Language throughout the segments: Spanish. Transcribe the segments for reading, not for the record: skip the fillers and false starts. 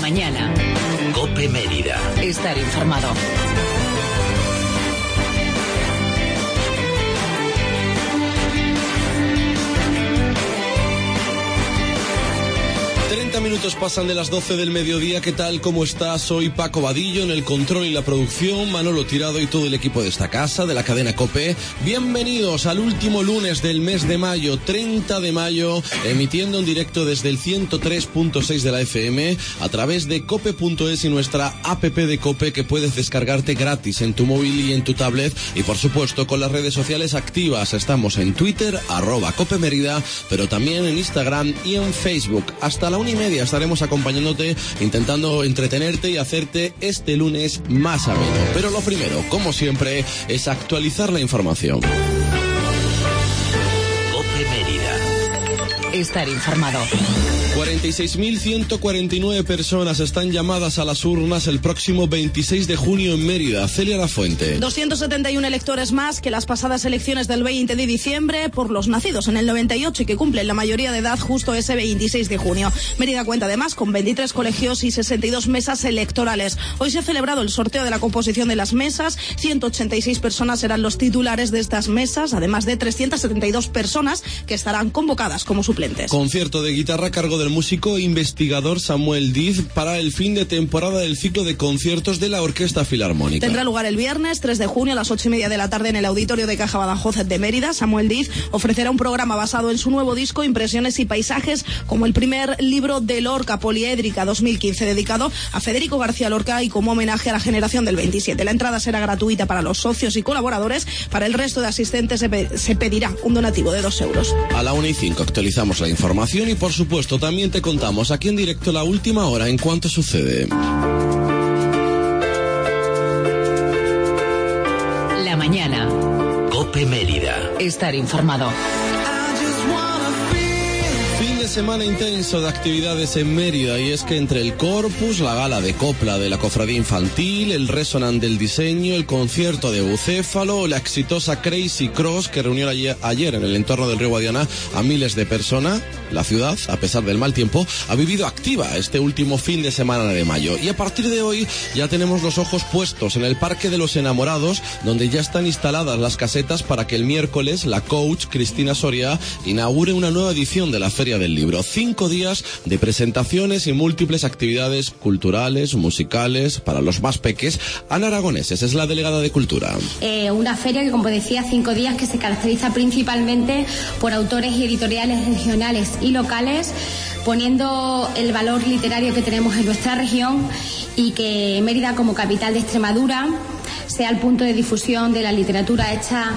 mañana. COPE Mérida. Estar informado. Minutos pasan de las 12 del mediodía. ¿Qué tal? ¿Cómo estás? Soy Paco Vadillo en el control y la producción, Manolo Tirado y todo el equipo de esta casa, de la cadena COPE. Bienvenidos al último lunes del mes de mayo, 30 de mayo, emitiendo en directo desde el 103.6 de la FM, a través de cope.es y nuestra app de COPE, que puedes descargarte gratis en tu móvil y en tu tablet, y por supuesto con las redes sociales activas. Estamos en Twitter, @COPE Mérida, pero también en Instagram y en Facebook. Hasta la 1:30 estaremos acompañándote, intentando entretenerte y hacerte este lunes más ameno. Pero lo primero, como siempre, es actualizar la información. COPE Mérida. Estar informado. 46.149 personas están llamadas a las urnas el próximo 26 de junio en Mérida. Celia Lafuente. 271 electores más que las pasadas elecciones del 20 de diciembre por los nacidos en el 98 y que cumplen la mayoría de edad justo ese 26 de junio. Mérida cuenta además con 23 colegios y 62 mesas electorales. Hoy se ha celebrado el sorteo de la composición de las mesas. 186 personas serán los titulares de estas mesas, además de 372 personas que estarán convocadas como suplentes. Concierto de guitarra a cargo del músico e investigador Samuel Diz para el fin de temporada del ciclo de conciertos de la Orquesta Filarmónica. Tendrá lugar el viernes 3 de junio a las 8:30 de la tarde en el Auditorio de Caja Badajoz de Mérida. Samuel Diz ofrecerá un programa basado en su nuevo disco Impresiones y Paisajes, como el primer libro de Lorca, Poliédrica 2015, dedicado a Federico García Lorca y como homenaje a la generación del 27. La entrada será gratuita para los socios y colaboradores. Para el resto de asistentes se pedirá un donativo de 2 euros. A la 1:05 actualizamos la información y por supuesto también te contamos aquí en directo la última hora en cuanto sucede. La mañana. COPE Mérida. Estar informado. Semana intenso de actividades en Mérida, y es que entre el Corpus, la gala de copla de la Cofradía Infantil, el Resonant del Diseño, el concierto de Bucéfalo, la exitosa Crazy Cross que reunió ayer en el entorno del río Guadiana a miles de personas, la ciudad, a pesar del mal tiempo, ha vivido activa este último fin de semana de mayo. Y a partir de hoy ya tenemos los ojos puestos en el Parque de los Enamorados, donde ya están instaladas las casetas para que el miércoles la coach Cristina Soria inaugure una nueva edición de la Feria del Libro. 5 días de presentaciones y múltiples actividades culturales, musicales, para los más peques. Ana Aragoneses es la delegada de Cultura. Una feria que, como decía, 5 días, que se caracteriza principalmente por autores y editoriales regionales y locales, poniendo el valor literario que tenemos en nuestra región, y que Mérida, como capital de Extremadura, sea el punto de difusión de la literatura hecha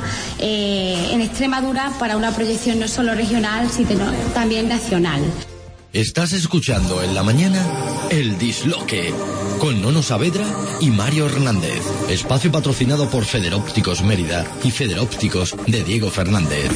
en Extremadura para una proyección no solo regional, sino también nacional. Estás escuchando en la mañana El Disloque, con Nono Saavedra y Mario Hernández. Espacio patrocinado por Federópticos Mérida y Federópticos de Diego Fernández.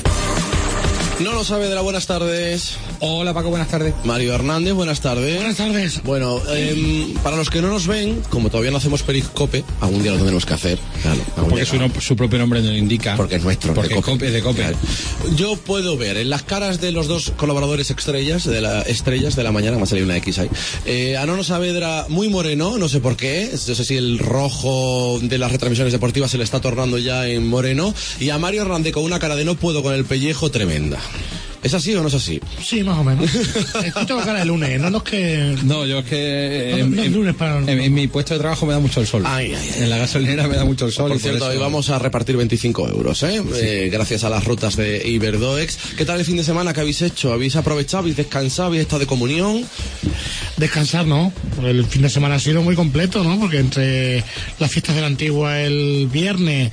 Nono Saavedra, buenas tardes. Hola Paco, buenas tardes. Mario Hernández, buenas tardes. Buenas tardes. Bueno, para los que no nos ven, como todavía no hacemos periscope, algún día lo tendremos que hacer. Claro, porque su propio nombre nos lo indica. Porque es nuestro. Porque es de COPE. Claro. Yo puedo ver en las caras de los dos colaboradores estrellas de la mañana, me ha salido una X ahí, a Nono Saavedra muy moreno, no sé por qué, no sé si el rojo de las retransmisiones deportivas se le está tornando ya en moreno, y a Mario Hernández con una cara de no puedo con el pellejo tremenda. ¿Es así o no es así? Sí, más o menos. Esto tengo cara de lunes, no es que... No, yo es que en mi puesto de trabajo me da mucho el sol. En la gasolinera me da mucho el sol. Por cierto, hoy vamos a repartir 25 euros, ¿eh? Sí. Gracias a las rutas de Iberdoex. ¿Qué tal el fin de semana que habéis hecho? ¿Habéis aprovechado? ¿Habéis descansado? ¿Habéis estado de comunión? Descansar, ¿no? El fin de semana ha sido muy completo, ¿no? Porque entre las fiestas de la Antigua el viernes,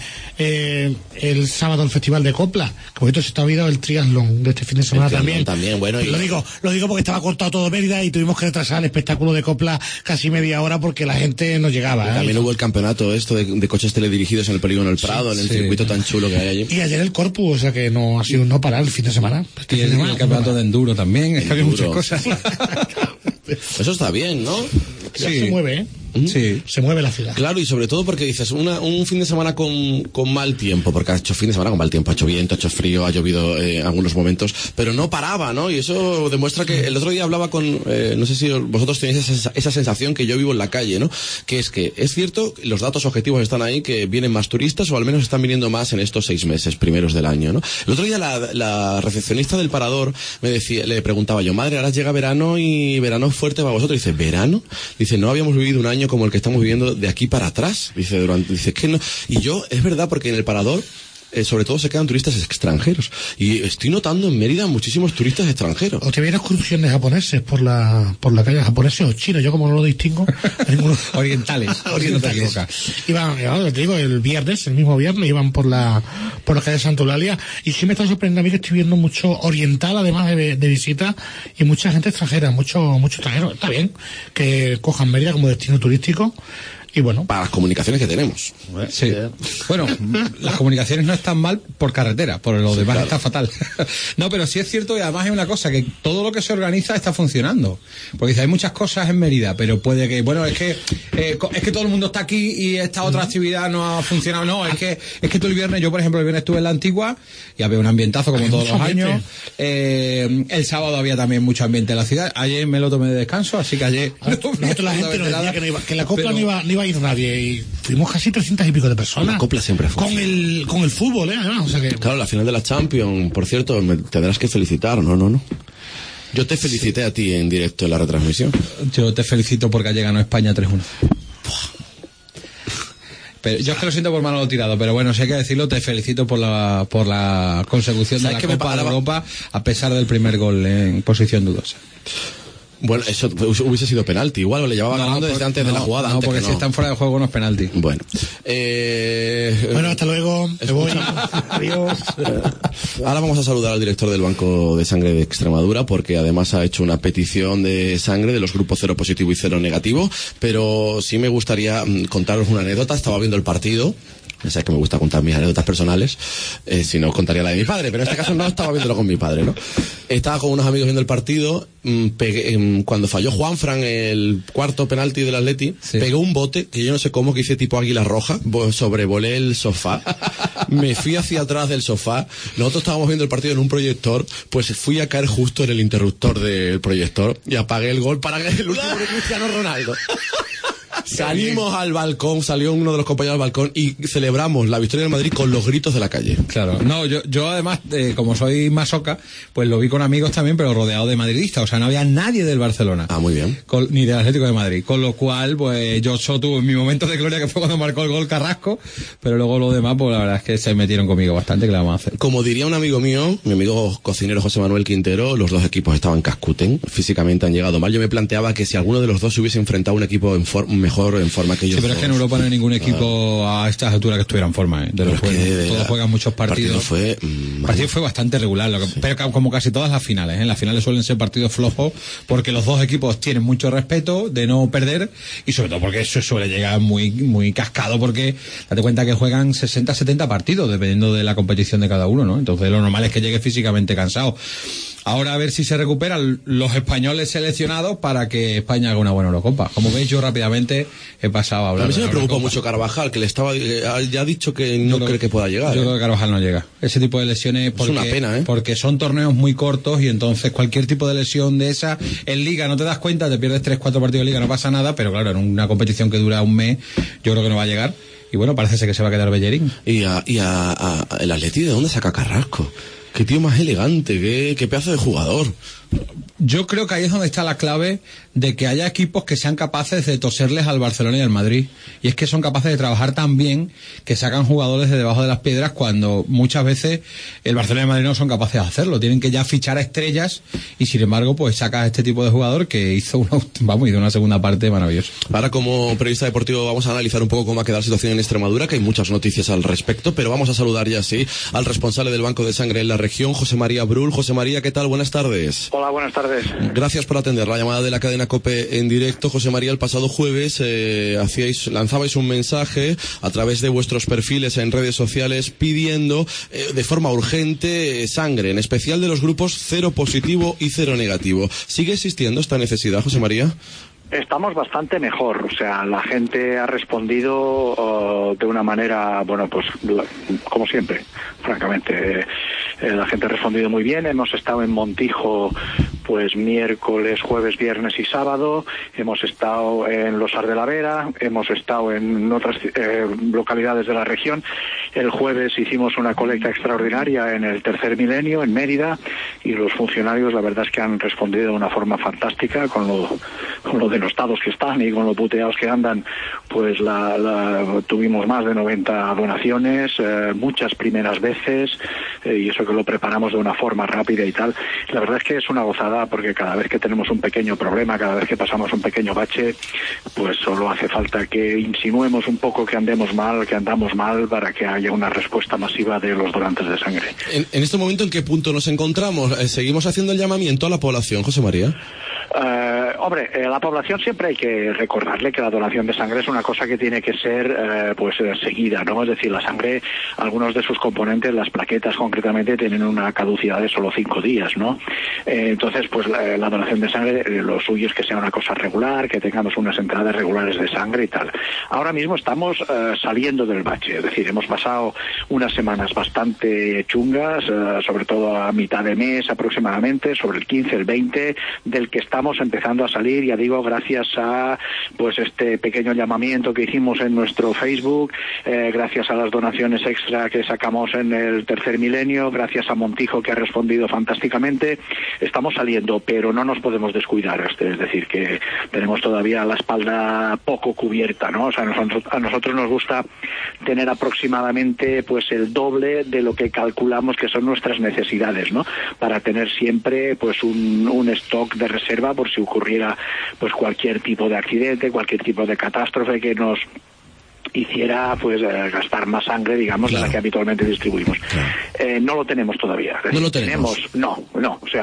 el sábado el Festival de Copla, que por cierto se está olvidando el triatlón de este fin de semana también. Bueno, lo digo porque estaba cortado todo Mérida y tuvimos que retrasar el espectáculo de Copla casi media hora porque la gente no llegaba. También hubo el campeonato de coches teledirigidos en el polígono El Prado, en el circuito tan chulo que hay allí. Y ayer el Corpus, o sea que no ha sido no parar el fin de semana. Y el campeonato de enduro también, es que había muchas cosas. Eso está bien, ¿no? Sí. Se mueve, ¿eh? Sí. Se mueve la ciudad. Claro, y sobre todo porque dices, un fin de semana con mal tiempo, porque ha hecho fin de semana con mal tiempo, ha hecho viento, ha hecho frío, ha llovido en algunos momentos, pero no paraba, ¿no? Y eso demuestra que el otro día hablaba con, no sé si vosotros tenéis esa sensación que yo vivo en la calle, ¿no? Que es cierto, los datos objetivos están ahí, que vienen más turistas, o al menos están viniendo más en estos 6 meses primeros del año, ¿no? El otro día la recepcionista del Parador le preguntaba yo, madre, ahora llega verano y verano fuerte para vosotros. Dice, ¿verano? Dice, no habíamos vivido un año como el que estamos viviendo de aquí para atrás. Dice, es que no. Y yo, es verdad, porque en el Parador, sobre todo se quedan turistas extranjeros. Y estoy notando en Mérida muchísimos turistas extranjeros. O te vienen excursiones de japoneses por la calle, japoneses o chinos, yo como no lo distingo. Orientales. Iban, te digo, el mismo viernes, iban por la calle de Santa Eulalia, y sí me está sorprendiendo a mí que estoy viendo mucho oriental, además de visita, y mucha gente extranjera, mucho extranjero. Está bien que cojan Mérida como destino turístico. Y bueno, para las comunicaciones que tenemos. Sí. Bueno, las comunicaciones no están mal por carretera, por lo demás claro. Está fatal. No, pero sí es cierto, y además hay una cosa, que todo lo que se organiza está funcionando. Porque dice, hay muchas cosas en Mérida, pero puede que, bueno, es que todo el mundo está aquí y esta otra actividad no ha funcionado. No, es que tú el viernes, yo por ejemplo el viernes estuve en la Antigua y había un ambientazo como todos los años. El sábado había también mucho ambiente en la ciudad. Ayer me lo tomé de descanso, así que ayer nosotros la gente nos decía que la copla no iba a ir nadie, y fuimos casi 300 y pico de personas. La copla siempre fue. Con el fútbol, además, o sea que... Claro, la final de la Champions, por cierto, me tendrás que felicitar, no. Yo te felicité a ti en directo en la retransmisión. Yo te felicito porque ayer ganó España 3-1. Pero yo es que lo siento por Manolo Tirado, pero bueno, si hay que decirlo, te felicito por la consecución de la Copa de Europa, a pesar del primer gol en posición dudosa. Bueno, eso hubiese sido penalti. Igual le llevaba ganando desde antes de la jugada. No, porque si están fuera de juego no es penalti. Bueno. Bueno, hasta luego. Me voy. Adiós. Ahora vamos a saludar al director del Banco de Sangre de Extremadura, porque además ha hecho una petición de sangre de los grupos 0 positivo y 0 negativo. Pero sí me gustaría contaros una anécdota. Estaba viendo el partido. Ya sabes que me gusta contar mis anécdotas personales, si no contaría la de mi padre, pero en este caso no estaba viéndolo con mi padre, ¿no? Estaba con unos amigos viendo el partido, cuando falló Juanfran el cuarto penalti del Atleti, sí. Pegó un bote, que yo no sé cómo, que hice tipo águila roja, sobrevolé el sofá, me fui hacia atrás del sofá, nosotros estábamos viendo el partido en un proyector, pues fui a caer justo en el interruptor del proyector y apagué el gol para que el último de Cristiano Ronaldo. Salimos al balcón, salió uno de los compañeros al balcón y celebramos la victoria del Madrid con los gritos de la calle. Claro, no, yo además, como soy masoca, pues lo vi con amigos también, pero rodeado de madridistas, o sea, no había nadie del Barcelona. Ah, muy bien. Ni del Atlético de Madrid, con lo cual, pues yo solo tuve mi momento de gloria, que fue cuando marcó el gol Carrasco, pero luego lo demás, pues la verdad es que se metieron conmigo bastante, que le vamos a hacer. Como diría un amigo mío, mi amigo cocinero José Manuel Quintero, los dos equipos estaban cascuten, físicamente han llegado mal. Yo me planteaba que si alguno de los dos se hubiese enfrentado a un equipo mejor en forma que ellos. Sí, pero es que en Europa no hay ningún equipo a estas alturas que estuviera en forma, de los juegos. Todos juegan muchos partidos. El partido fue bastante regular, pero como casi todas las finales, ¿eh? Las finales suelen ser partidos flojos porque los dos equipos tienen mucho respeto de no perder, y sobre todo porque eso suele llegar muy, muy cascado, porque date cuenta que juegan 60-70 partidos dependiendo de la competición de cada uno, ¿no? Entonces lo normal es que llegue físicamente cansado. Ahora a ver si se recuperan los españoles seleccionados para que España haga una buena Eurocopa. Como veis, yo rápidamente he pasado a hablar. A mí se me preocupa mucho Carvajal, que ya ha dicho que no cree que pueda llegar. Yo creo que Carvajal no llega. Ese tipo de lesiones, es una pena, ¿eh? Porque son torneos muy cortos, y entonces cualquier tipo de lesión de esa, en Liga no te das cuenta, te pierdes 3-4 partidos de Liga, no pasa nada, pero claro, en una competición que dura un mes, yo creo que no va a llegar. Y bueno, parece ser que se va a quedar Bellerín. ¿Y el Atleti de dónde saca Carrasco? Qué tío más elegante, qué pedazo de jugador. Yo creo que ahí es donde está la clave de que haya equipos que sean capaces de toserles al Barcelona y al Madrid. Y es que son capaces de trabajar tan bien que sacan jugadores de debajo de las piedras, cuando muchas veces el Barcelona y el Madrid no son capaces de hacerlo. Tienen que ya fichar a estrellas, y sin embargo pues sacas a este tipo de jugador que hizo una segunda parte maravillosa. Ahora, como periodista deportivo, vamos a analizar un poco cómo ha quedado la situación en Extremadura, que hay muchas noticias al respecto, pero vamos a saludar ya sí al responsable del Banco de Sangre en la región, José María Brull. José María, ¿qué tal? Buenas tardes. Hola, buenas tardes. Gracias por atender la llamada de la cadena COPE en directo. José María, el pasado jueves lanzabais un mensaje a través de vuestros perfiles en redes sociales pidiendo de forma urgente sangre, en especial de los grupos 0 positivo y 0 negativo. ¿Sigue existiendo esta necesidad, José María? Estamos bastante mejor, o sea, la gente ha respondido de una manera, bueno, pues como siempre, francamente, la gente ha respondido muy bien. Hemos estado en Montijo pues miércoles, jueves, viernes y sábado, hemos estado en Losar de la Vera, hemos estado en otras localidades de la región. El jueves hicimos una colecta extraordinaria en el Tercer Milenio, en Mérida, y los funcionarios la verdad es que han respondido de una forma fantástica con lo denostados que están y con lo puteados que andan. Pues tuvimos más de 90 donaciones, muchas primeras veces, y eso que lo preparamos de una forma rápida y tal. La verdad es que es una gozada, porque cada vez que tenemos un pequeño problema, cada vez que pasamos un pequeño bache, pues solo hace falta que insinuemos un poco que andamos mal para que haya una respuesta masiva de los donantes de sangre. En este momento, ¿en qué punto nos encontramos? ¿Seguimos haciendo el llamamiento a la población, José María? Hombre, la población siempre hay que recordarle que la donación de sangre es una cosa que tiene que ser seguida, ¿no? Es decir, la sangre, algunos de sus componentes, las plaquetas concretamente, tienen una caducidad de solo 5 días, ¿no? Entonces, pues la donación de sangre, lo suyo es que sea una cosa regular, que tengamos unas entradas regulares de sangre y tal. Ahora mismo estamos saliendo del bache, es decir, hemos pasado unas semanas bastante chungas, sobre todo a mitad de mes aproximadamente, sobre el 15, el 20, del que estamos empezando a salir, ya digo, gracias a pues este pequeño llamamiento que hicimos en nuestro Facebook, gracias a las donaciones extra que sacamos en el Tercer Milenio, gracias a Montijo, que ha respondido fantásticamente. Estamos saliendo, pero no nos podemos descuidar, es decir, que tenemos todavía la espalda poco cubierta, ¿no? O sea, a nosotros nos gusta tener aproximadamente pues el doble de lo que calculamos que son nuestras necesidades, ¿no? Para tener siempre pues un stock de reserva por si ocurriera pues cualquier tipo de accidente, cualquier tipo de catástrofe que nos hiciera pues gastar más sangre, digamos, de la que habitualmente distribuimos. No lo tenemos todavía. No lo tenemos. No. O sea,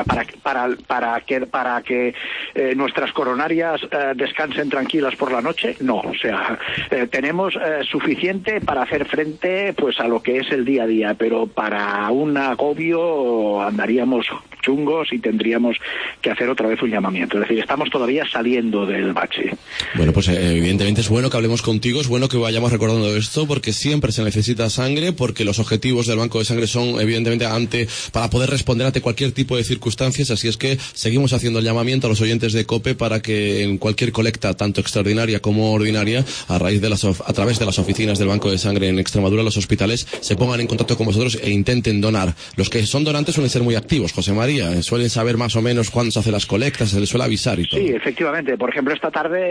para que nuestras coronarias descansen tranquilas por la noche, no. O sea, tenemos suficiente para hacer frente pues a lo que es el día a día, pero para un agobio andaríamos chungos y tendríamos que hacer otra vez un llamamiento. Es decir, estamos todavía saliendo del bache. Bueno, pues evidentemente es bueno que hablemos contigo, es bueno que vayamos recordando esto, porque siempre se necesita sangre, porque los objetivos del banco de sangre son evidentemente para poder responder ante cualquier tipo de circunstancias, así es que seguimos haciendo el llamamiento a los oyentes de COPE para que en cualquier colecta, tanto extraordinaria como ordinaria, a través de las oficinas del banco de sangre en Extremadura, los hospitales, se pongan en contacto con vosotros e intenten donar. Los que son donantes suelen ser muy activos, José María, suelen saber más o menos cuándo se hacen las colectas, se les suele avisar y todo. Sí, efectivamente. Por ejemplo, esta tarde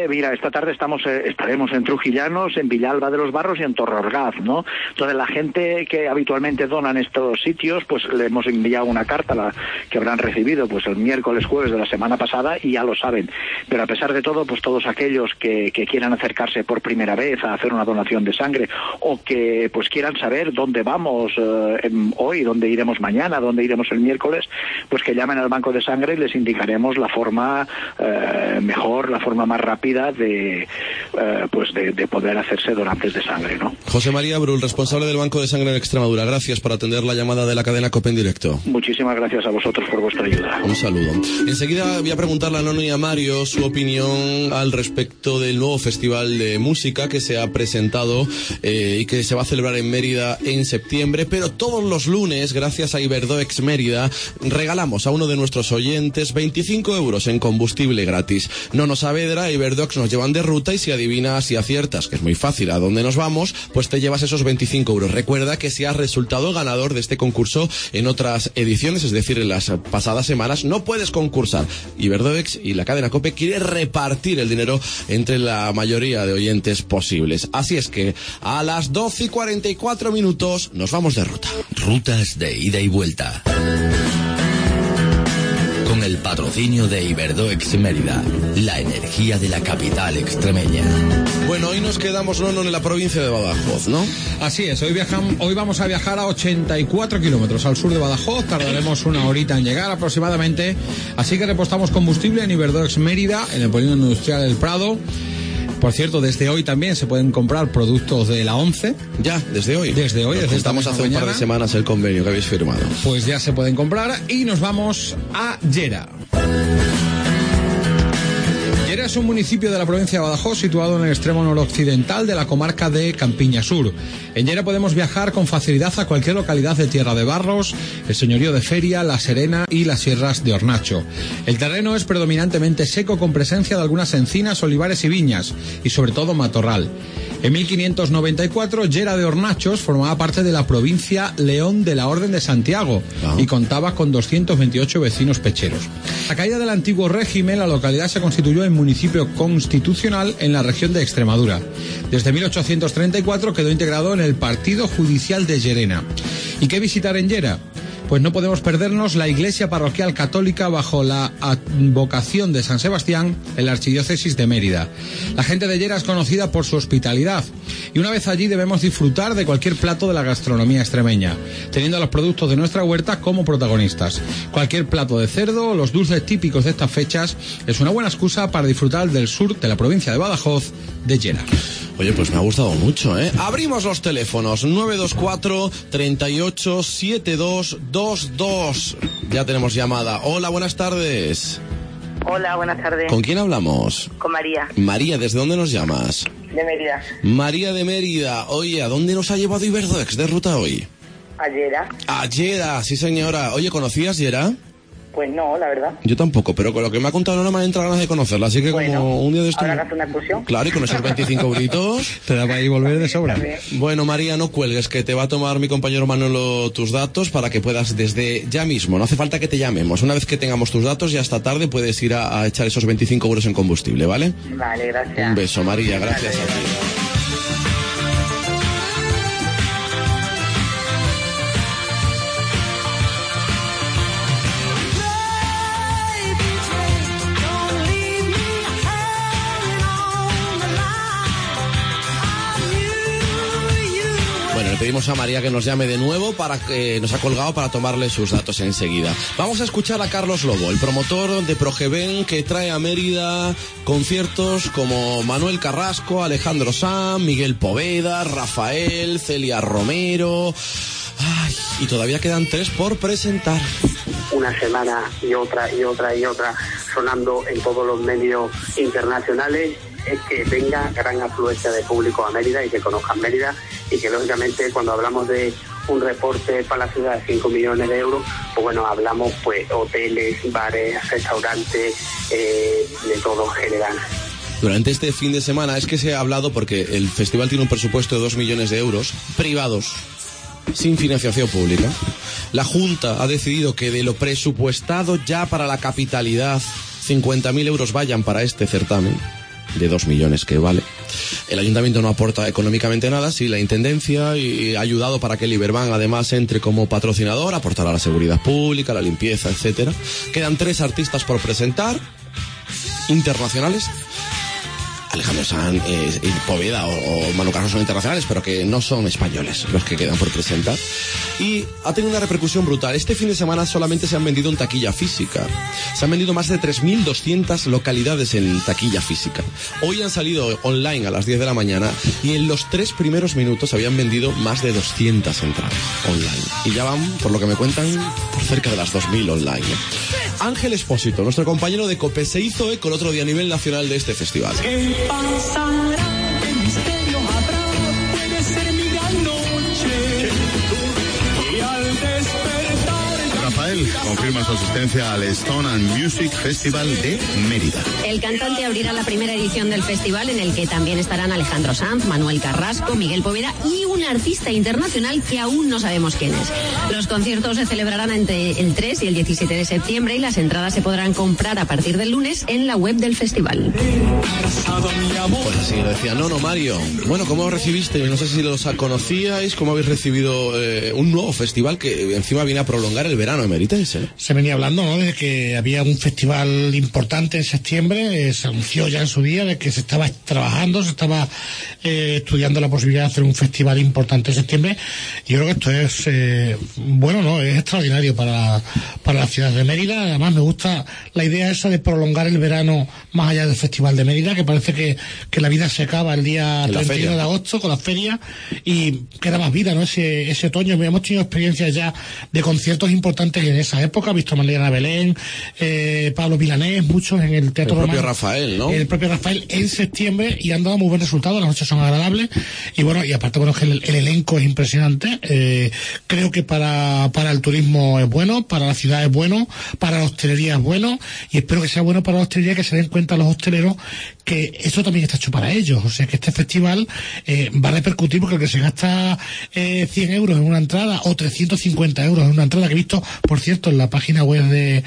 estaremos en Trujillanos, en Villalba de los Barros y en Torreorgaz, ¿no? Entonces la gente que habitualmente dona en estos sitios, pues le hemos enviado una carta que habrán recibido pues el miércoles, jueves de la semana pasada, y ya lo saben. Pero a pesar de todo, pues todos aquellos que quieran acercarse por primera vez a hacer una donación de sangre, o que pues quieran saber dónde vamos hoy, dónde iremos mañana, dónde iremos el miércoles, pues que llamen al banco de sangre y les indicaremos la forma mejor, la forma más rápida de poder hacerse donantes de sangre, ¿no? José María Brull, responsable del Banco de Sangre en Extremadura, gracias por atender la llamada de la cadena COPE en directo. Muchísimas gracias a vosotros por vuestra ayuda. Un saludo. Enseguida voy a preguntarle a Nono y a Mario su opinión al respecto del nuevo festival de música que se ha presentado y que se va a celebrar en Mérida en septiembre, pero todos los lunes, gracias a Iberdoex Mérida, regalamos a uno de nuestros oyentes 25 euros en combustible gratis. Nono Saavedra e Iberdoex nos llevan de ruta, y si adivinas y aciertas, que es muy fácil, a dónde nos vamos, pues te llevas esos 25 euros. Recuerda que si has resultado ganador de este concurso en otras ediciones, es decir, en las pasadas semanas, no puedes concursar. Iberdoex y la cadena COPE quiere repartir el dinero entre la mayoría de oyentes posibles. Así es que a las 12:44 nos vamos de ruta. Rutas de ida y vuelta. Con el patrocinio de Iberdoex Mérida, la energía de la capital extremeña. Bueno, hoy nos quedamos, Nono, en la provincia de Badajoz, ¿no? Así es, hoy vamos a viajar a 84 kilómetros al sur de Badajoz, tardaremos una horita en llegar aproximadamente, así que repostamos combustible en Iberdoex Mérida, en el polígono industrial El Prado. Por cierto, desde hoy también se pueden comprar productos de la ONCE. Ya, desde hoy. Desde estamos hace un par de semanas el convenio que habéis firmado. Pues ya se pueden comprar y nos vamos a Llera. Llera es un municipio de la provincia de Badajoz situado en el extremo noroccidental de la comarca de Campiña Sur. En Llera podemos viajar con facilidad a cualquier localidad de Tierra de Barros, el señorío de Feria, La Serena y las sierras de Hornacho. El terreno es predominantemente seco con presencia de algunas encinas, olivares y viñas, y sobre todo matorral. En 1594, Llera de Hornachos formaba parte de la provincia León de la Orden de Santiago y contaba con 228 vecinos pecheros. A la caída del antiguo régimen, la localidad se constituyó en municipio constitucional en la región de Extremadura. Desde 1834 quedó integrado en el Partido Judicial de Llerena. ¿Y qué visitar en Llera? Pues no podemos perdernos la iglesia parroquial católica bajo la advocación de San Sebastián en la archidiócesis de Mérida. La gente de Llera es conocida por su hospitalidad y una vez allí debemos disfrutar de cualquier plato de la gastronomía extremeña, teniendo los productos de nuestra huerta como protagonistas. Cualquier plato de cerdo o los dulces típicos de estas fechas es una buena excusa para disfrutar del sur de la provincia de Badajoz, de Llera. Oye, pues me ha gustado mucho, ¿eh? Abrimos los teléfonos, 924 38 7222. Ya tenemos llamada. Hola, buenas tardes. Hola, buenas tardes. ¿Con quién hablamos? Con María. María, ¿desde dónde nos llamas? De Mérida. María de Mérida. Oye, ¿a dónde nos ha llevado Iberdoex de ruta hoy? A Llera. A Llera, sí señora. Oye, ¿conocías Llera? Pues no, la verdad. Yo tampoco, pero con lo que me ha contado no me han entrado ganas de conocerla, así que bueno, como un día de esto... ¿Ahora que hace una excursión? Claro, y con esos 25 euritos... Te da para ir volver de sobra. Bueno, María, no cuelgues, que te va a tomar mi compañero Manolo tus datos para que puedas desde ya mismo, no hace falta que te llamemos. Una vez que tengamos tus datos, ya esta tarde puedes ir a echar esos 25 euros en combustible, ¿vale? Vale, gracias. Un beso, María, gracias a ti. Le pedimos a María que nos llame de nuevo para que nos ha colgado para tomarle sus datos enseguida. Vamos a escuchar a Carlos Lobo, el promotor de Progeven, que trae a Mérida conciertos como Manuel Carrasco, Alejandro Sanz, Miguel Poveda, Rafael, Celia Romero. Ay, y todavía quedan 3 por presentar. Una semana y otra y otra y otra sonando en todos los medios internacionales. Es que venga gran afluencia de público a Mérida y que conozcan Mérida y que lógicamente cuando hablamos de un reporte para la ciudad de 5 millones de euros, pues bueno, hablamos pues hoteles, bares, restaurantes, de todo en general. Durante este fin de semana es que se ha hablado porque el festival tiene un presupuesto de 2 millones de euros privados, sin financiación pública. La Junta ha decidido que de lo presupuestado ya para la capitalidad, 50.000 euros vayan para este certamen de 2 millones que vale. El ayuntamiento no aporta económicamente nada, sí, la intendencia y ha ayudado para que el Iberban además entre como patrocinador, aportará a la seguridad pública, la limpieza, etcétera. Quedan 3 artistas por presentar, internacionales. Alejandro Sanz y Poveda o Manu Carrasco son internacionales, pero que no son españoles los que quedan por presentar. Y ha tenido una repercusión brutal. Este fin de semana solamente se han vendido en taquilla física. Se han vendido más de 3.200 localidades en taquilla física. Hoy han salido online a las 10 de la mañana y en los 3 primeros minutos habían vendido más de 200 entradas online. Y ya van, por lo que me cuentan, por cerca de las 2.000 online. Ángel Espósito, nuestro compañero de COPE, se hizo eco el otro día a nivel nacional de este festival. ¿Qué pasará? ¿Qué misterio habrá? Puede ser mi gran noche. Y al despertar... Rafael confirma su asistencia al Stone and Music Festival de Mérida. El cantante abrirá la primera edición del festival, en el que también estarán Alejandro Sanz, Manuel Carrasco, Miguel Poveda y un artista internacional que aún no sabemos quién es. Los conciertos se celebrarán entre el 3 y el 17 de septiembre y las entradas se podrán comprar a partir del lunes en la web del festival. Pues así lo decía Nono Mario. Bueno, ¿cómo recibiste? No sé si los conocíais, ¿cómo habéis recibido un nuevo festival que encima viene a prolongar el verano emeritense? Se venía hablando, ¿no?, de que había un festival importante en septiembre. Se anunció ya en su día de que se estaba trabajando, se estaba estudiando la posibilidad de hacer un festival importante en septiembre. Yo creo que esto es bueno, no, es extraordinario para la ciudad de Mérida. Además me gusta la idea esa de prolongar el verano más allá del festival de Mérida, que parece que la vida se acaba el día 31 de agosto con las ferias y queda más vida, ¿no?, ese otoño. Hemos tenido experiencias ya de conciertos importantes en esa época, he visto a Mariana Belén, Pablo Milanés, muchos en el Teatro Romano. El propio Rafael, ¿no? El propio Rafael en septiembre, y han dado muy buen resultado, las noches son agradables, y bueno, y aparte, bueno, que el elenco es impresionante. Creo que para el turismo es bueno, para la ciudad es bueno, para la hostelería es bueno, y espero que sea bueno para la hostelería, que se den cuenta los hosteleros que eso también está hecho para ellos. O sea, que este festival va a repercutir, porque el que se gasta 100 euros en una entrada o 350 euros en una entrada, que he visto, por cierto, en la página web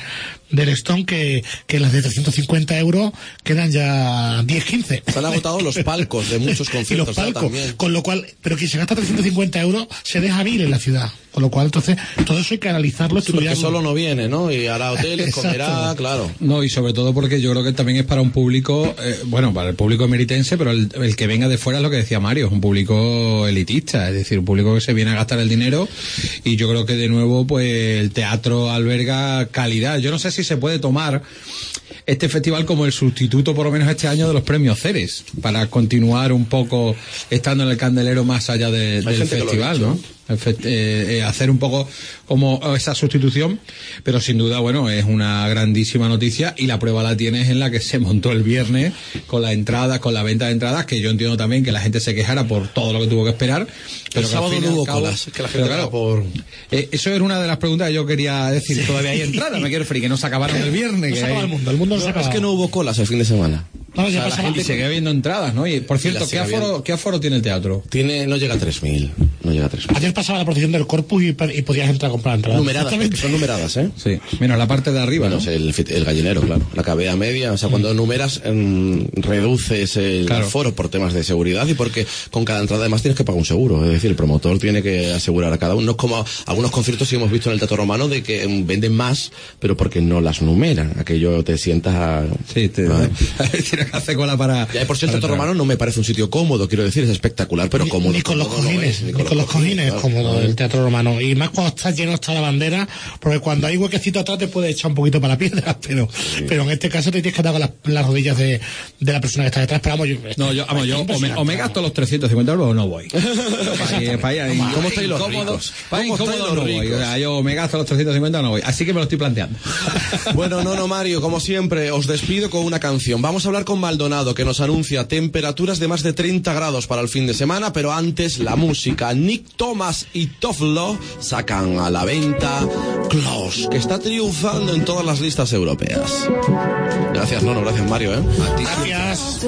del Stone, que las de 350 euros quedan ya 10-15. Se han agotado los palcos de muchos conciertos. Y los palcos, también. Con lo cual, pero quien se gasta 350 euros se deja vir en la ciudad. Con lo cual, entonces, todo eso hay que analizarlo, Sí, porque estudiarlo. solo no viene, ¿no? Y hará hoteles, comerá, claro. No, y sobre todo porque yo creo que también es para un público, para el público emeritense, pero el que venga de fuera es lo que decía Mario, es un público elitista, es decir, un público que se viene a gastar el dinero, y yo creo que de nuevo, pues, el teatro alberga calidad. Yo no sé si se puede tomar este festival como el sustituto, por lo menos este año, de los premios Ceres, para continuar un poco estando en el candelero más allá del festival, ¿no? Hacer un poco como esa sustitución, pero sin duda, bueno, es una grandísima noticia, y la prueba la tienes en la que se montó el viernes con la venta de entradas, que yo entiendo también que la gente se quejara por todo lo que tuvo que esperar, pero el sábado no hubo colas, que la gente claro, por... eso era una de las preguntas que yo quería decir. Todavía hay entradas, me quiero referir, que no se acabaron el viernes. No se acaba el mundo no se acaba. Es que no hubo colas el fin de semana. No, O sea, ya la pasaba. gente Y sigue habiendo entradas, ¿no? Y por cierto, ¿qué aforo tiene el teatro? No llega a 3.000. No llega a 3.000. Ayer pasaba la procesión del Corpus y podías entrar a comprar entradas. Numeradas, porque son numeradas, ¿eh? Sí, menos la parte de arriba, bueno, ¿no? El gallinero, claro. La cabea media. O sea, cuando numeras, reduces el aforo por temas de seguridad, y porque con cada entrada además tienes que pagar un seguro. Es decir, el promotor tiene que asegurar a cada uno. No es como algunos conciertos que hemos visto en el Teatro Romano, de que venden más, pero porque no las numeran. Aquello te sientas a... Sí, tienes que hacer cola para... Ya, por cierto, el Teatro Romano no me parece un sitio cómodo, quiero decir, es espectacular, pero cómodo. Ni con los cojines, ni con los cojines es cómodo el Teatro Romano. Y más cuando está lleno hasta la bandera, porque cuando hay huequecito atrás te puede echar un poquito para la piedra, pero en este caso te tienes que dar con las rodillas de la persona que está detrás. Pero yo o me gasto los 350 euros o no voy. ¿Cómo estáis los ricos? Para incómodo no voy. Yo me gasto los 350 o no voy. Así que me lo estoy planteando. Bueno, Mario, como siempre, os despido con una canción. Vamos a hablar con Maldonado, que nos anuncia temperaturas de más de 30 grados para el fin de semana, pero antes la música. Nick Thomas y Toflo sacan a la venta Close, que está triunfando en todas las listas europeas. Gracias, Nono, gracias, Mario, ¿eh? A ti. Gracias.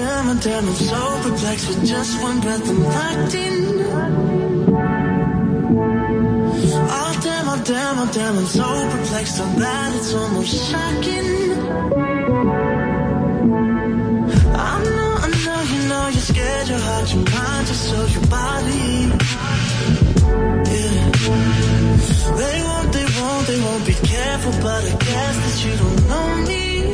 Damn, I'm so perplexed, so bad it's almost shocking. I know, you know, you're scared, your heart, your mind, just so your body. Yeah. They won't be careful, but I guess that you don't know me.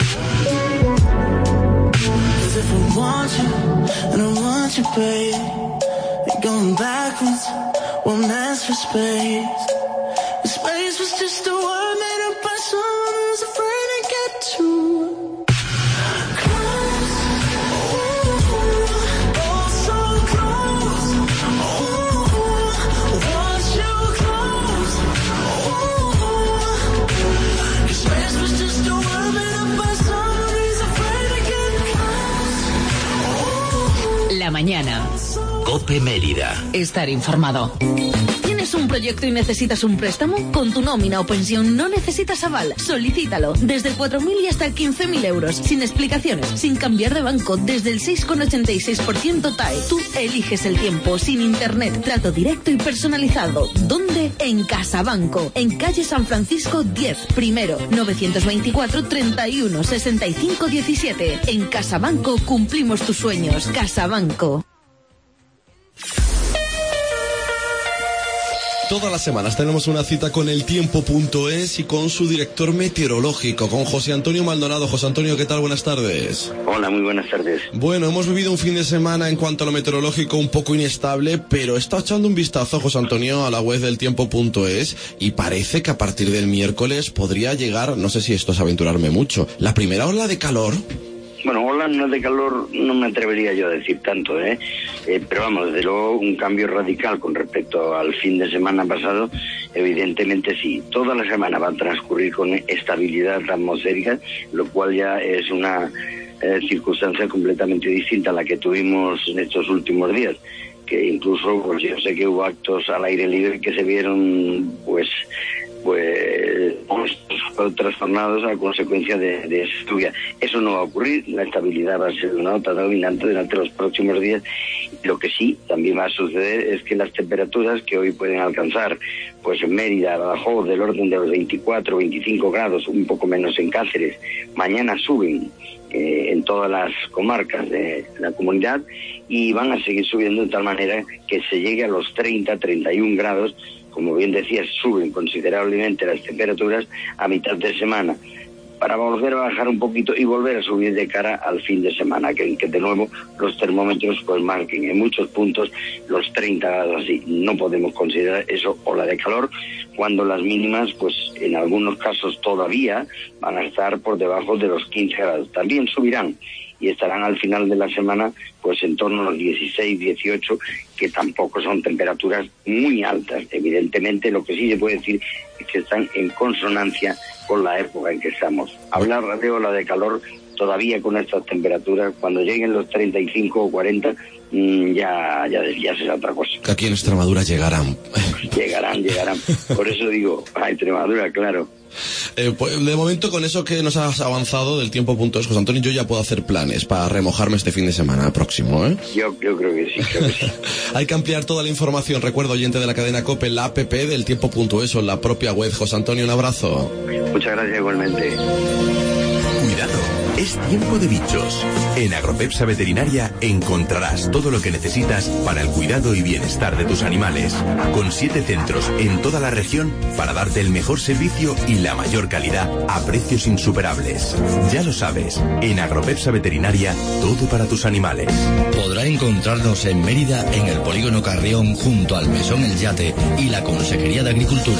'Cause if I want you, and I want you, babe, you're going backwards, one ask for space. Space was just a word made up by someone who's afraid to get too close. Oh, so close. Oh, want you close. Oh, space was just a word made up by someone who's afraid to get close. La mañana. COPE Mérida. Estar informado. ¿Tienes un proyecto y necesitas un préstamo? Con tu nómina o pensión no necesitas aval. Solicítalo. Desde 4.000 y hasta 15.000 euros. Sin explicaciones. Sin cambiar de banco. Desde el 6,86% TAE. Tú eliges el tiempo. Sin internet. Trato directo y personalizado. ¿Dónde? En CasaBanco. En calle San Francisco 10. Primero. 924 31 65 17. En CasaBanco cumplimos tus sueños. CasaBanco. Todas las semanas tenemos una cita con eltiempo.es y con su director meteorológico, con José Antonio Maldonado. José Antonio, ¿qué tal? Buenas tardes. Hola, muy buenas tardes. Bueno, hemos vivido un fin de semana en cuanto a lo meteorológico un poco inestable, pero he estado echando un vistazo, José Antonio, a la web del tiempo.es y parece que a partir del miércoles podría llegar, no sé si esto es aventurarme mucho, la primera ola de calor. Bueno, olas de calor no me atrevería yo a decir tanto, pero vamos, desde luego un cambio radical con respecto al fin de semana pasado, evidentemente sí. Toda la semana va a transcurrir con estabilidad atmosférica, lo cual ya es una circunstancia completamente distinta a la que tuvimos en estos últimos días, que incluso pues yo sé que hubo actos al aire libre que se vieron pues trastornados a consecuencia de esa lluvia. Eso no va a ocurrir, la estabilidad va a ser una nota dominante durante los próximos días. Lo que sí también va a suceder es que las temperaturas que hoy pueden alcanzar, pues en Mérida, Badajoz, del orden de los 24, 25 grados, un poco menos en Cáceres, mañana suben en todas las comarcas de la comunidad y van a seguir subiendo de tal manera que se llegue a los 30, 31 grados. Como bien decías, suben considerablemente las temperaturas a mitad de semana, para volver a bajar un poquito y volver a subir de cara al fin de semana, que de nuevo los termómetros pues marquen en muchos puntos los 30 grados así. No podemos considerar eso ola de calor, cuando las mínimas pues en algunos casos todavía van a estar por debajo de los 15 grados. También subirán y estarán al final de la semana pues en torno a los 16, 18, que tampoco son temperaturas muy altas. Evidentemente lo que sí se puede decir es que están en consonancia con la época en que estamos. Hablar de ola de calor todavía con estas temperaturas, cuando lleguen los 35 o 40, ya será otra cosa. Que aquí en Extremadura llegarán. Llegarán. Por eso digo, a Extremadura, claro. Pues de momento, con eso que nos has avanzado del tiempo.es, José Antonio, yo ya puedo hacer planes para remojarme este fin de semana próximo, Yo creo que sí, Hay que ampliar toda la información, recuerdo, oyente de la cadena COPE, la app del tiempo.es o en la propia web. José Antonio, un abrazo. Muchas gracias, igualmente. Cuidado, es tiempo de bichos. En Agropepsa Veterinaria encontrarás todo lo que necesitas para el cuidado y bienestar de tus animales, con 7 centros en toda la región para darte el mejor servicio y la mayor calidad a precios insuperables. Ya lo sabes, en Agropepsa Veterinaria, todo para tus animales. Podrá encontrarnos en Mérida, en el Polígono Carrión, junto al Mesón El Yate y la Consejería de Agricultura.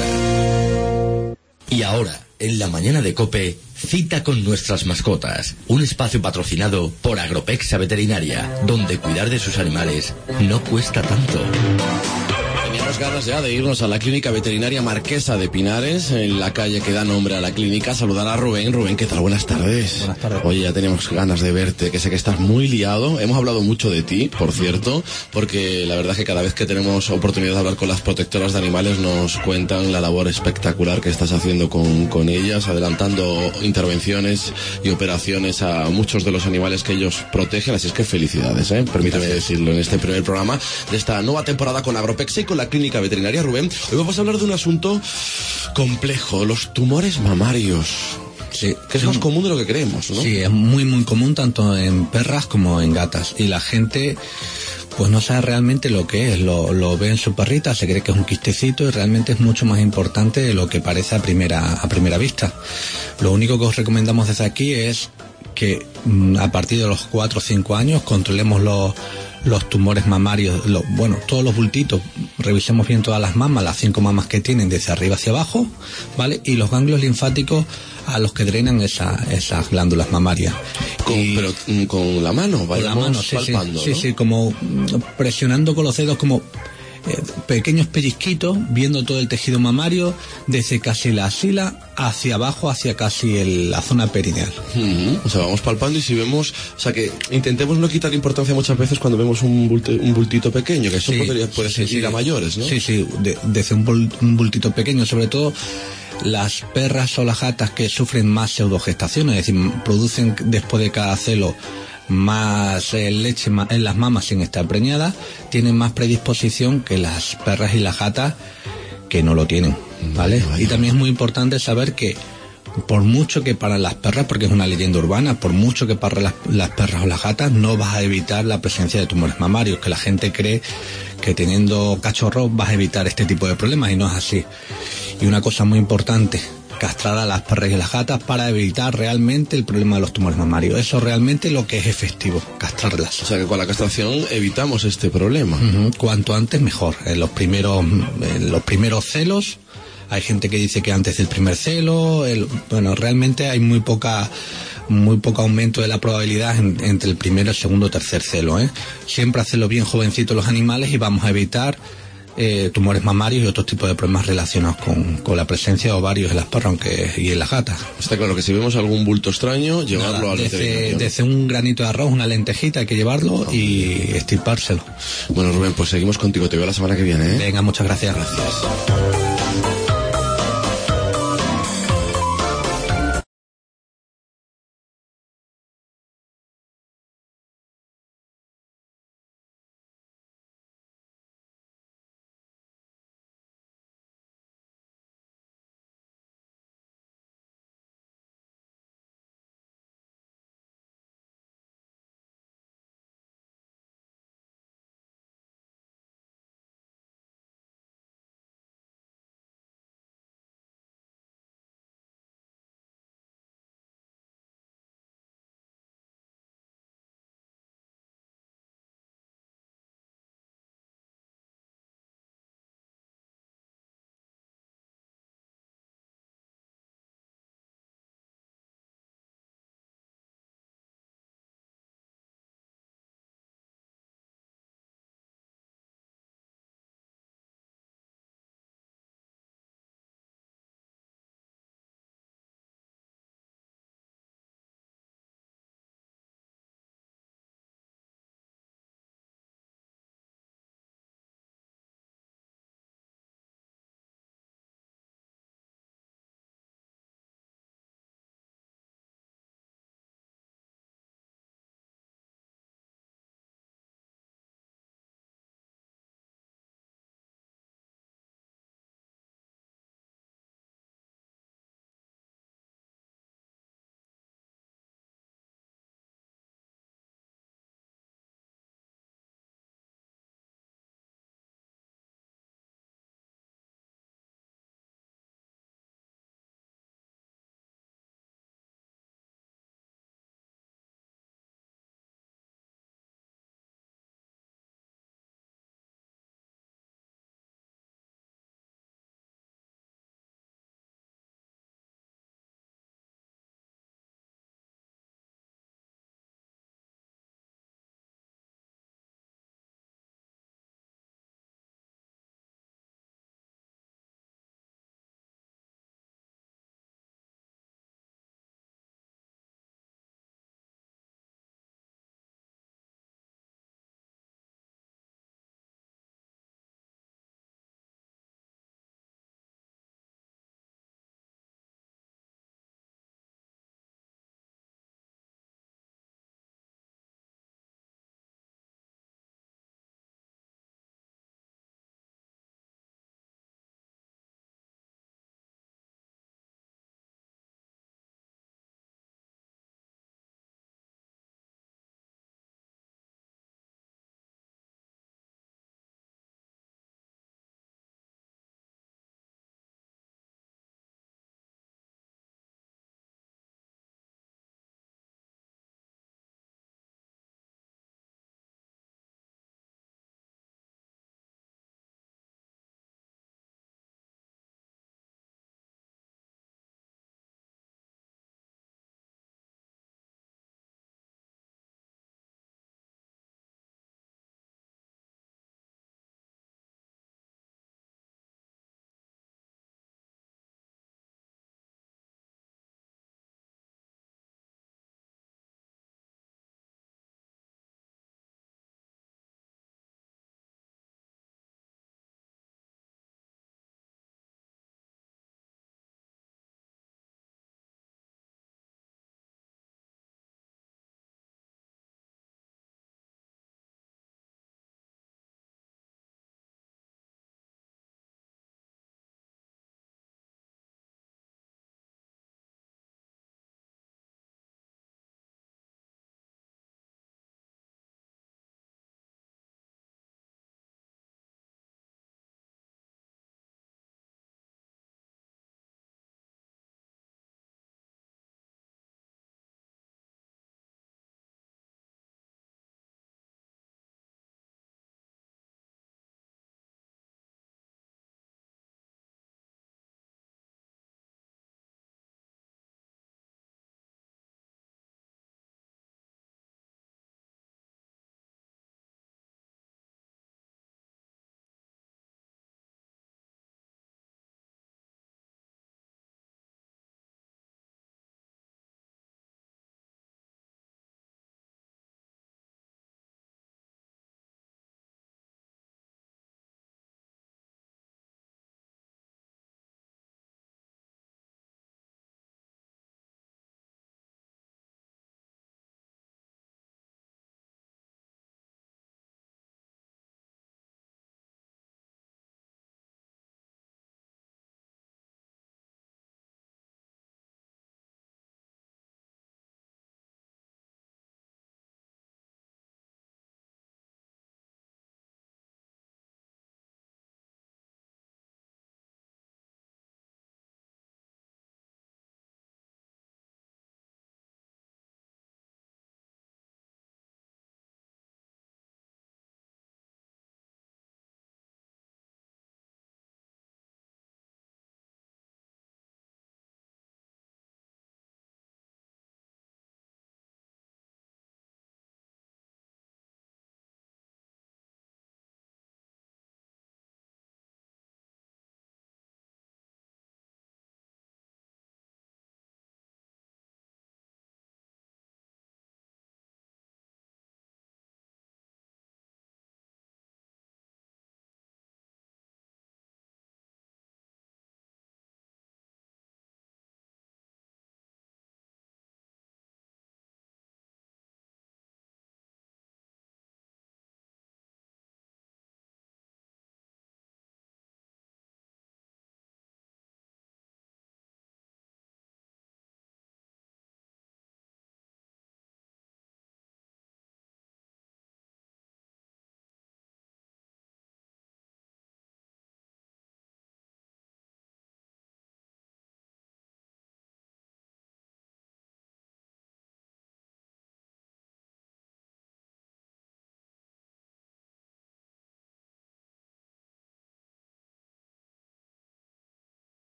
Y ahora, en la mañana de COPE, cita con nuestras mascotas. Un espacio patrocinado por Agropepsa Veterinaria, donde cuidar de sus animales no cuesta tanto. Teníamos ganas ya de irnos a la clínica veterinaria Marquesa de Pinares, en la calle que da nombre a la clínica. Saludar a Rubén. Rubén, ¿qué tal? Buenas tardes. Buenas tardes. Oye, ya tenemos ganas de verte, que sé que estás muy liado. Hemos hablado mucho de ti, por cierto, porque la verdad es que cada vez que tenemos oportunidad de hablar con las protectoras de animales nos cuentan la labor espectacular que estás haciendo con ellas, adelantando intervenciones y operaciones a muchos de los animales que ellos protegen. Así es que felicidades, permíteme decirlo, en este primer programa de esta nueva temporada con Agropepsa y con la clínica veterinaria. Rubén, hoy vamos a hablar de un asunto complejo, los tumores mamarios. Sí, que es más común de lo que creemos, ¿no? Sí, es muy muy común tanto en perras como en gatas, y la gente pues no sabe realmente lo que es, lo ve en su perrita, se cree que es un quistecito y realmente es mucho más importante de lo que parece a primera vista. Lo único que os recomendamos desde aquí es que a partir de los 4 o 5 años controlemos los tumores mamarios, todos los bultitos, revisemos bien todas las mamas, las 5 mamas que tienen desde arriba hacia abajo, ¿vale? Y los ganglios linfáticos a los que drenan esas glándulas mamarias. Pero con la mano, con la mano, palpando, sí, ¿no? sí, como presionando con los dedos, como pequeños pellizquitos, viendo todo el tejido mamario desde casi la axila hacia abajo, hacia casi la zona perineal. O sea, vamos palpando, y si vemos, o sea, que intentemos no quitar importancia muchas veces cuando vemos un bultito pequeño, que eso puede seguir a mayores, ¿no? Sí, desde un bultito pequeño, sobre todo las perras o las gatas que sufren más pseudogestaciones, es decir, producen después de cada celo más leche en las mamas sin estar preñadas, tienen más predisposición que las perras y las gatas que no lo tienen, ¿vale? Y también es muy importante saber que por mucho que para las perras, porque es una leyenda urbana, por mucho que para las perras o las gatas, no vas a evitar la presencia de tumores mamarios, que la gente cree que teniendo cachorros vas a evitar este tipo de problemas, y no es así. Y una cosa muy importante, castrar a las perras y las gatas para evitar realmente el problema de los tumores mamarios. Eso realmente es lo que es efectivo, castrarlas. O sea que con la castración evitamos este problema. Cuanto antes mejor. En los primeros celos, hay gente que dice que antes del primer celo, realmente hay muy poca muy poco aumento de la probabilidad entre el primero, el segundo o tercer celo, ¿eh? Siempre hacerlo bien jovencitos los animales y vamos a evitar tumores mamarios y otros tipos de problemas relacionados con la presencia de ovarios en las perras y en las gatas. Está claro que si vemos algún bulto extraño, llevarlo al veterinario. Desde un granito de arroz, una lentejita, hay que llevarlo y estirpárselo. Bueno, Rubén, pues seguimos contigo. Te veo la semana que viene, ¿eh? Venga, muchas gracias. Gracias.